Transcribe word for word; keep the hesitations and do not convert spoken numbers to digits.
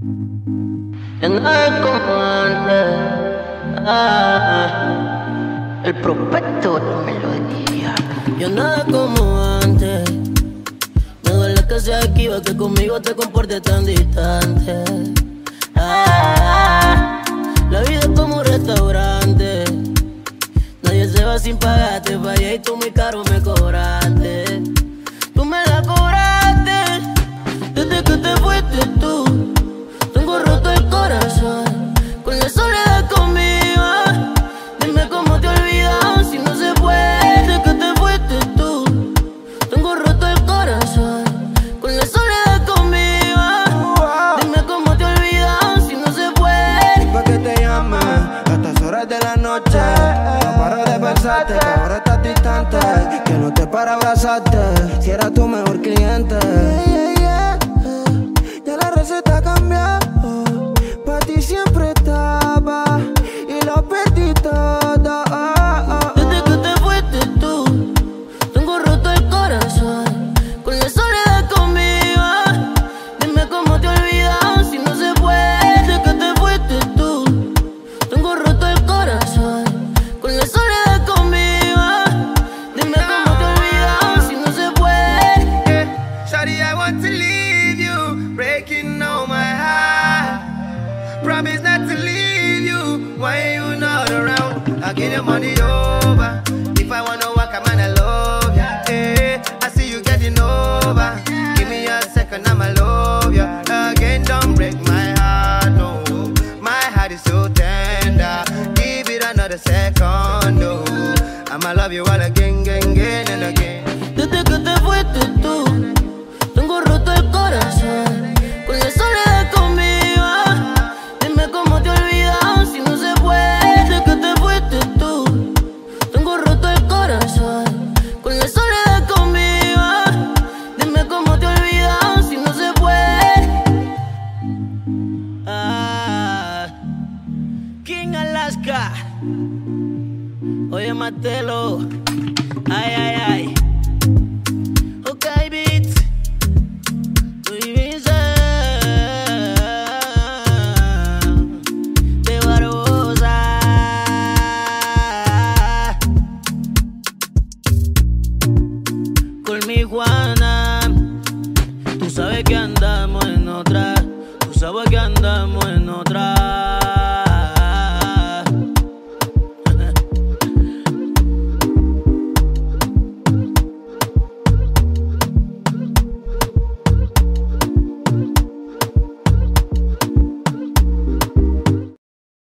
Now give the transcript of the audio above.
Ya no es como antes. Ah, el prospecto de tu melodía. Ya nada como antes. Me duele que seas esquiva, que conmigo te comportes tan distante. Ah, la vida es como un restaurante. Nadie se va sin pagarte, vaya y tú muy caro me cobraste. Tú me la cobraste. Desde que te fuiste tú, tengo roto el corazón. Con la soledad conmigo, dime cómo te olvidas si no se puede. Desde que te fuiste tú, tengo roto el corazón. Con la soledad conmigo, dime cómo te olvidas si no se puede. Pa' que te llame a estas horas de la noche. No paro de pensarte, que ahora estás distante, que no te para abrazarte, si era tu mejor cliente. Yeah, yeah, yeah. Ya la receta cambió, pa' ti siempre estaba y lo perdí todo. Desde que te fuiste tú, tengo roto el corazón. Con la soledad conmigo, dime cómo te olvidas si no se puede. Desde que te fuiste tú, tengo roto el corazón. Con la soledad conmigo, dime cómo te olvidas si no se puede. Yeah. Shawty, I want to leave you, breaking all my heart. Promise not to leave you when you not around. I'll give you money over. If I wanna walk, I'm gonna love ya. Hey, I see you getting over. Give me a second, I'ma love ya. Again, don't break my heart, no. My heart is so tender. Give it another second, no. I'ma love you all again, again, again and again. Desde que te fuiste tú, tengo roto el corazón. Con la soledad conmigo, dime cómo te olvidas si no se puede. Desde que te fuiste tú, tengo roto el corazón. Con la soledad conmigo, dime cómo te olvidas si no se puede. Ah, King Alaska. Oye, Matelo. Ay, ay, ay. Ok, beats. Muy bien, de Barbosa. Con mi Juana. Tú sabes que andamos en otra. Tú sabes que andamos en otra.